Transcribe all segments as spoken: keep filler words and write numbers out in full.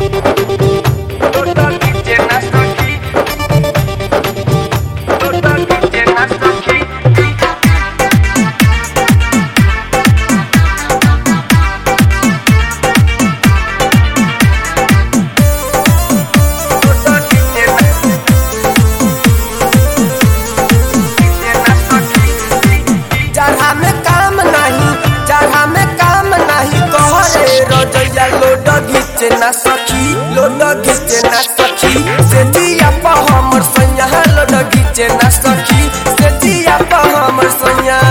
ना सखी लोड घिचे ना सखी से जिया पा हमर सैया लोड घिचे ना सखी से जिया पा हमर सैया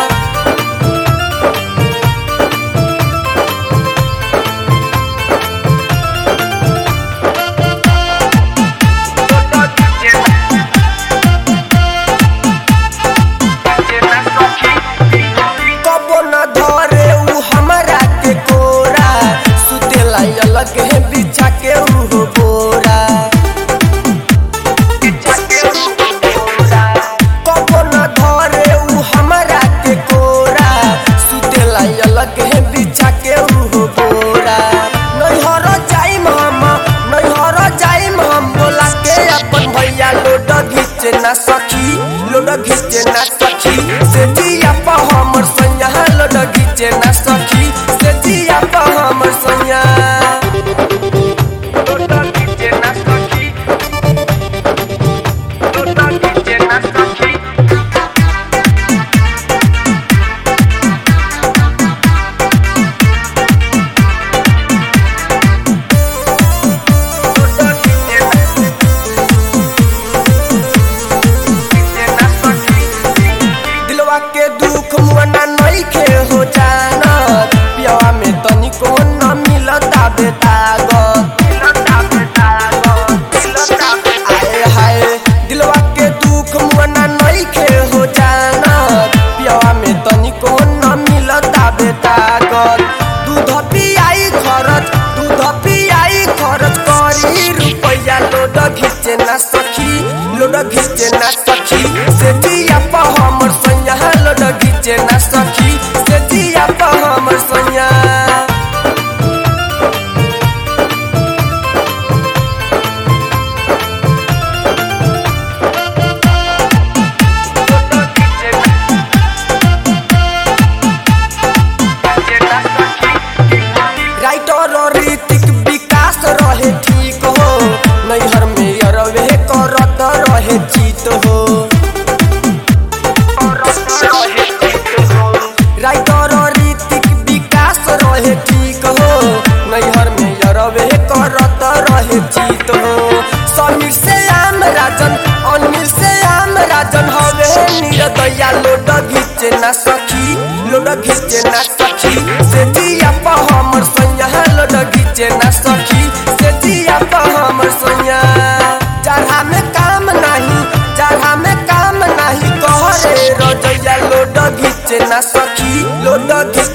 लगे है बिछा के उहो बोरा कबो न धरे उ हमरा के कोरा सुतेला लगे है बिछा के उहो बोरा नैहर जाइम हम नैहर जाइम हम बोला के अपन भैया लोड घिचे ना सखी लोड घिचे ना सखी से जिया पा हमर सैया लोड घिचे ना सखी से जिया पा हमर सैया के दुख मुआना नहीं खे हो जाना पियावा में तनिको न मिलता बेताग आए हाय दिलवा के दुख मुआना नहीं खे हो जाना पियावा में तनिको न मिलता बेताग दूध पियाई खरच दूध पियाई खरच करी रुपया लोड घिचे ना सखी लोड घिचे ना सखी से जिया पा हमर सैया लोड घिचे ना सखी से जिया पा हमर सैया राइटर ऋतिक विकास रहे ठीक हो नैहर में अरवे करत रहे जीत हो राइटर ऋतिक विकास रहे ठीक हो नैहर में अरवे करत रहे जीत हो समीर से आम राजन अनिल से आम राजन हवे निर्दया लोड घिचे ना सखी लोड घिचे ना सखी से जिया पा हमर सैया लोड घिचे ना सखी से जिया पा हमर सैया जहाँ में काम नहीं जहाँ में काम नहीं कहरे रजैया लोड घिचे ना सखी लोड घिचे